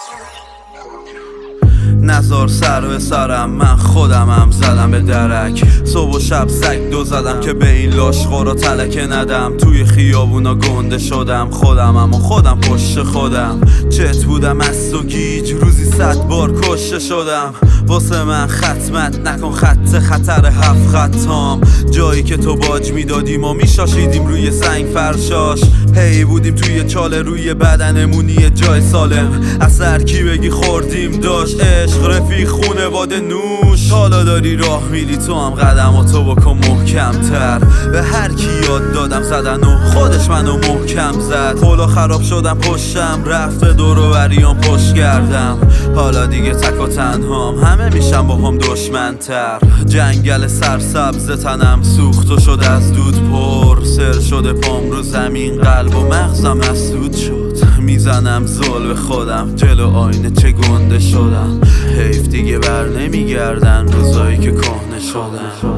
نزار سر به سرم، من خودمم زدم به درک. صبح و شب سگ دو زدم که به این لاشخورا تلکه ندم. توی خیابونا گنده شدم، خودمم و خودم پشت خودم. چت بودم از و گیج، روزی 100 بار کشته شدم. واسه من ختمت نکن خط خطر 7 خطام. جایی که تو باج میدادیم و میشاشیدیم روی سنگ فرشاش. هی بودیم توی چاله روی بدنمونی جای سالم. از هر کی بگی خوردیم داشت عشق رفیق خونواده نوش. حالا داری راه میری تو هم قدماتو بکن محکم تر. به هر کی یاد دادم زدن و خودش منو محکم زد. حالا خراب شدم پشتم رفته دور و بریام پشت کردم. حالا دیگه تک و تنهام، همه میشم با هم دشمن تر. جنگل سرسبز تنم سوخت و شد از دود پر. سر شده پام رو زمین، قلب و مغزم مسدود شد. میزنم زل به خودم جلو آینه چه گنده شدم. حیف دیگه بر نمیگردن روزایی که کهنه شدن.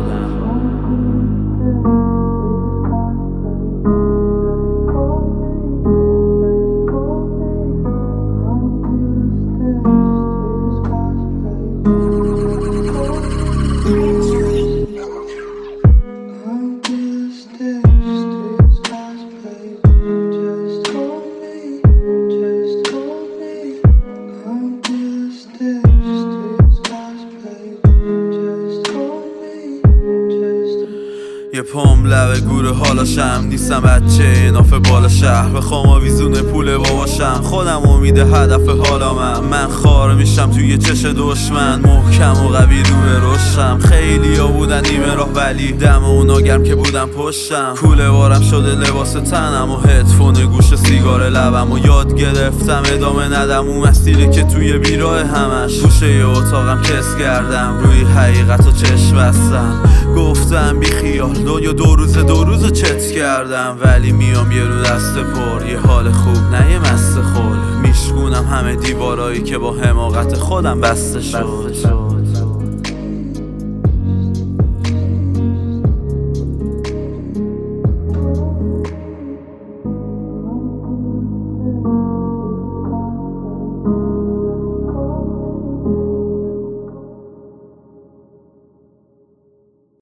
یه پام لبه گوره حالاشم، نیستم بچه ناف بالا شهر. بخوام آویزون پول باباشم، خودم امید هدف حالا من خار میشم توی چش دشمن. محکم و قوی رو به رشم. خیلی ها بودن نیمه راه ولی دم اونا گرم که بودم پشتم. کوله وارم شده لباس تنم و هدفون گوش سیگار لبم. و یاد گرفتم ادامه ندم اون مسیری که توی بیراه همش. گوشه اتاقم کس کردم، روی حقیقت و چشم بستم. گفتم بی خیال دنیا دو روز چت کردم. ولی میام یه رو دست پر، یه حال خوب نه یه مست خول. میشکونم همه دیوارایی که با حماقت خودم بسته شد.